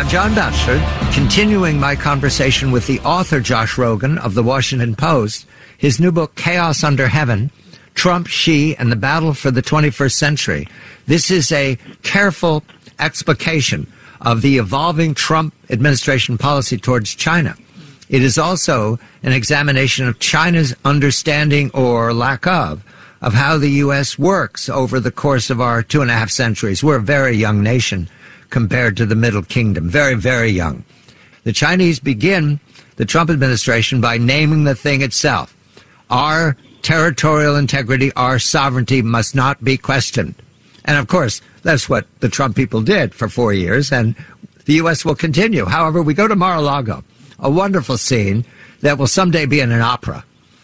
I'm John Batchelor, continuing my conversation with the author Josh Rogin of The Washington Post. His new book, Chaos Under Heaven, Trump, Xi, and the Battle for the 21st Century. This is a careful explication of the evolving Trump administration policy towards China. It is also an examination of China's understanding or lack of how the U.S. works over the course of our 2.5 centuries. We're a very young nation compared to the Middle Kingdom. Very, very young. The Chinese begin the Trump administration by naming the thing itself. Our territorial integrity, our sovereignty must not be questioned. And of course, that's what the Trump people did for 4 years, and the U.S. will continue. However, we go to Mar-a-Lago, a wonderful scene that will someday be in an opera.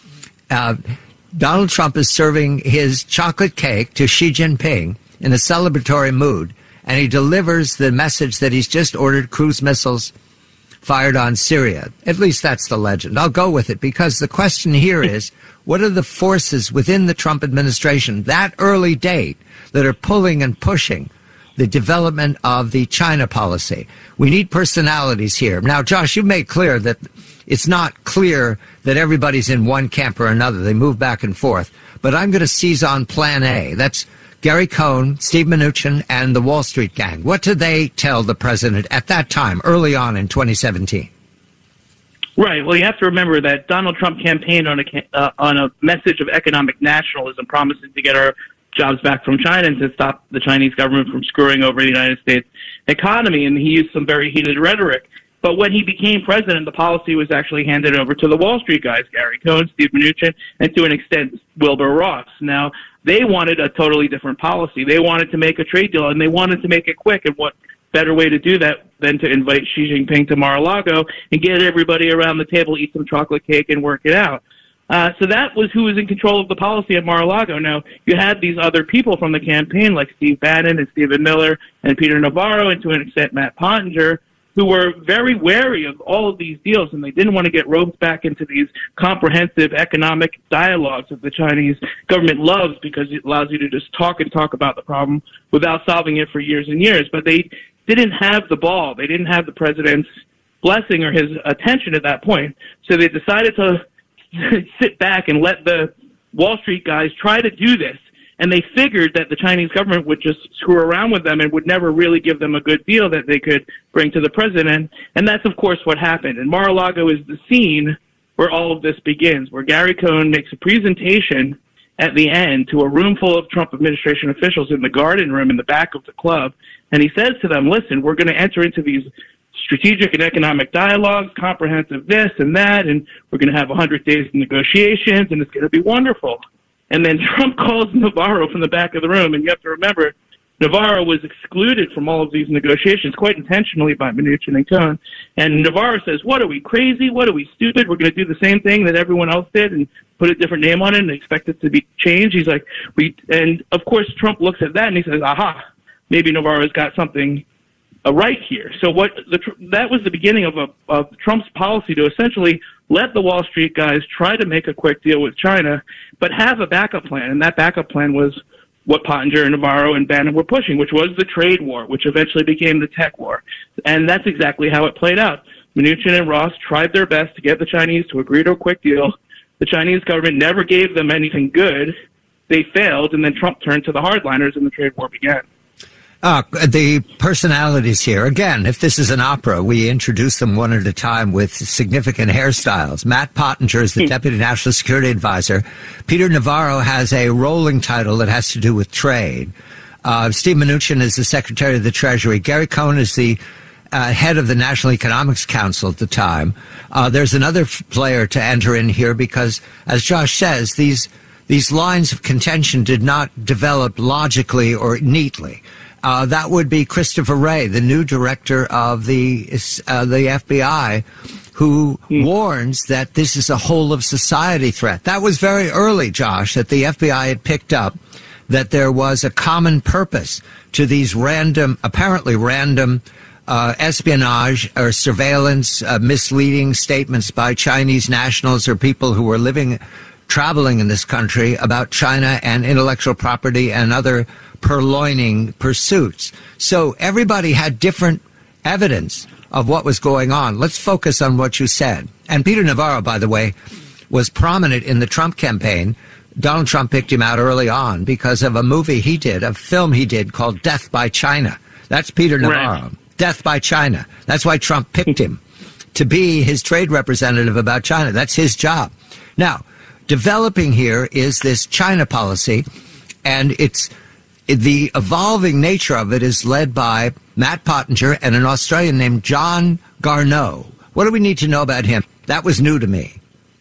Donald Trump is serving his chocolate cake to Xi Jinping in a celebratory mood, and he delivers the message that he's just ordered cruise missiles fired on Syria. At least that's the legend. I'll go with it because the question here is, what are the forces within the Trump administration, that early date, that are pulling and pushing the development of the China policy? We need personalities here. Now, Josh, you've made clear that it's not clear that everybody's in one camp or another. They move back and forth. But I'm going to seize on Plan A. That's Gary Cohn, Steve Mnuchin, and the Wall Street gang. What did they tell the president at that time, early on in 2017? Right. Well, you have to remember that Donald Trump campaigned on a message of economic nationalism, promising to get our jobs back from China and to stop the Chinese government from screwing over the United States economy. And he used some very heated rhetoric. But when he became president, the policy was actually handed over to the Wall Street guys, Gary Cohn, Steve Mnuchin, and to an extent, Wilbur Ross. Now, they wanted a totally different policy. They wanted to make a trade deal, and they wanted to make it quick. And what better way to do that than to invite Xi Jinping to Mar-a-Lago and get everybody around the table, eat some chocolate cake, and work it out. So that was who was in control of the policy at Mar-a-Lago. Now, you had these other people from the campaign, like Steve Bannon and Stephen Miller and Peter Navarro, and to an extent Matt Pottinger, who were very wary of all of these deals, and they didn't want to get roped back into these comprehensive economic dialogues that the Chinese government loves because it allows you to just talk and talk about the problem without solving it for years and years. But they didn't have the ball. They didn't have the president's blessing or his attention at that point. So they decided to sit back and let the Wall Street guys try to do this. And they figured that the Chinese government would just screw around with them and would never really give them a good deal that they could bring to the president. And that's, of course, what happened. And Mar-a-Lago is the scene where all of this begins, where Gary Cohn makes a presentation at the end to a room full of Trump administration officials in the garden room in the back of the club. And he says to them, listen, we're going to enter into these strategic and economic dialogues, comprehensive this and that, and we're going to have 100 days of negotiations, and it's going to be wonderful. And then Trump calls Navarro from the back of the room, and you have to remember, Navarro was excluded from all of these negotiations quite intentionally by Mnuchin and Cohn. And Navarro says, what, are we crazy? What, are we stupid? We're going to do the same thing that everyone else did and put a different name on it and expect it to be changed? He's like, and of course Trump looks at that and he says, aha, maybe Navarro's got something right here. So that was the beginning of Trump's policy to essentially let the Wall Street guys try to make a quick deal with China, but have a backup plan. And that backup plan was what Pottinger and Navarro and Bannon were pushing, which was the trade war, which eventually became the tech war. And that's exactly how it played out. Mnuchin and Ross tried their best to get the Chinese to agree to a quick deal. The Chinese government never gave them anything good. They failed, and then Trump turned to the hardliners and the trade war began. The personalities here, again, if this is an opera, we introduce them one at a time with significant hairstyles. Matt Pottinger is the Deputy National Security Advisor. Peter Navarro has a rolling title that has to do with trade. Steve Mnuchin is the Secretary of the Treasury. Gary Cohn is the head of the National Economics Council at the time. There's another player to enter in here because, as Josh says, these lines of contention did not develop logically or neatly. That would be Christopher Wray, the new director of the FBI, who warns that this is a whole of society threat. That was very early, Josh, that the FBI had picked up that there was a common purpose to these apparently random espionage or surveillance, misleading statements by Chinese nationals or people who were traveling in this country about China and intellectual property and other purloining pursuits. So everybody had different evidence of what was going on. Let's focus on what you said. And Peter Navarro, by the way, was prominent in the Trump campaign. Donald Trump picked him out early on because of a movie he did, a film he did called Death by China. That's Peter Navarro. Right. Death by China. That's why Trump picked him to be his trade representative about China. That's his job. Now, developing here is this China policy, and the evolving nature of it is led by Matt Pottinger and an Australian named John Garneau. What do we need to know about him? That was new to me.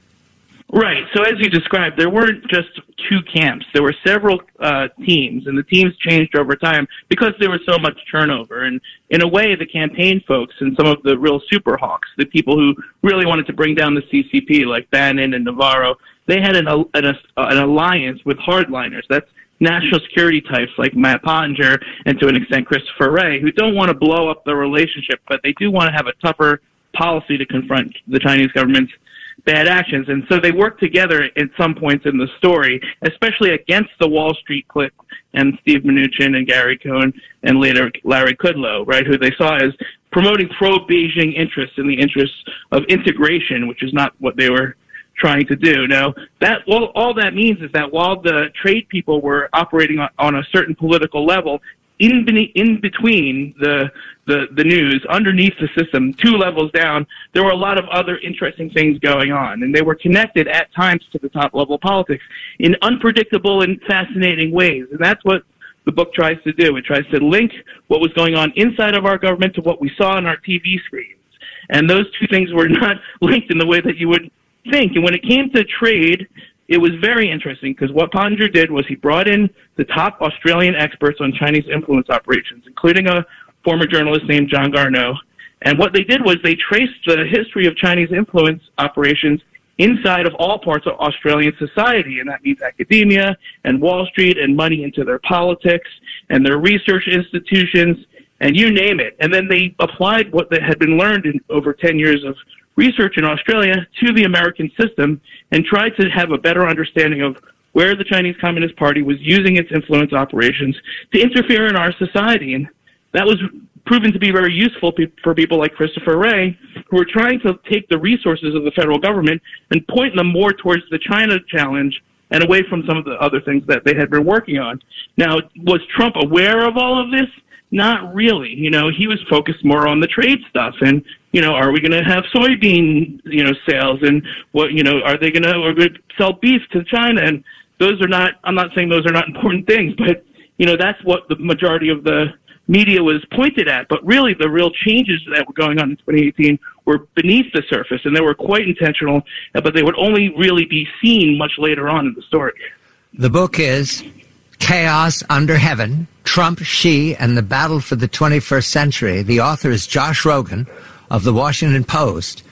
Right. So as you described, there weren't just two camps. There were several teams, and the teams changed over time because there was so much turnover. And in a way, the campaign folks and some of the real super hawks, the people who really wanted to bring down the CCP, like Bannon and Navarro, they had an alliance with hardliners. That's national security types like Matt Pottinger and to an extent Christopher Wray, who don't want to blow up the relationship, but they do want to have a tougher policy to confront the Chinese government's bad actions. And so they work together at some points in the story, especially against the Wall Street clique and Steve Mnuchin and Gary Cohn and later Larry Kudlow, right, who they saw as promoting pro-Beijing interests in the interests of integration, which is not what they were trying to do. Now, that all that means is that while the trade people were operating on a certain political level, in between the news, underneath the system, 2 levels down, there were a lot of other interesting things going on, and they were connected at times to the top level politics in unpredictable and fascinating ways. And that's what the book tries to do. It tries to link what was going on inside of our government to what we saw on our TV screens. And those two things were not linked in the way that you would think. And when it came to trade, it was very interesting because what Pottinger did was he brought in the top Australian experts on Chinese influence operations, including a former journalist named John Garneau. And what they did was they traced the history of Chinese influence operations inside of all parts of Australian society, and that means academia and Wall Street and money into their politics and their research institutions and you name it. And then they applied what they had been learned in over 10 years of research in Australia to the American system and tried to have a better understanding of where the Chinese Communist Party was using its influence operations to interfere in our society. And that was proven to be very useful for people like Christopher Wray, who were trying to take the resources of the federal government and point them more towards the China challenge and away from some of the other things that they had been working on. Now, was Trump aware of all of this? Not really. You know, he was focused more on the trade stuff and, you know, are we going to have soybean, sales and what, are they going to sell beef to China? And those are not, I'm not saying those are not important things, but, that's what the majority of the media was pointed at. But really the real changes that were going on in 2018 were beneath the surface and they were quite intentional, but they would only really be seen much later on in the story. The book is Chaos Under Heaven, Trump, Xi, and the Battle for the 21st Century. The author is Josh Rogin of The Washington Post.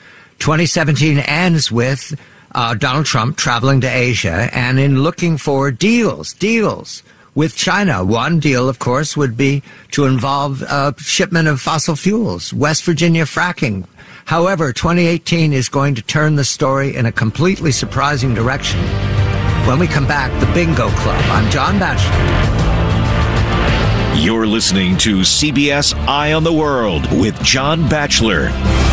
2017 ends with Donald Trump traveling to Asia and in looking for deals with China. One deal, of course, would be to involve shipment of fossil fuels, West Virginia fracking. However, 2018 is going to turn the story in a completely surprising direction. When we come back, the Bingo Club. I'm John Batchelor. You're listening to CBS Eye on the World with John Batchelor.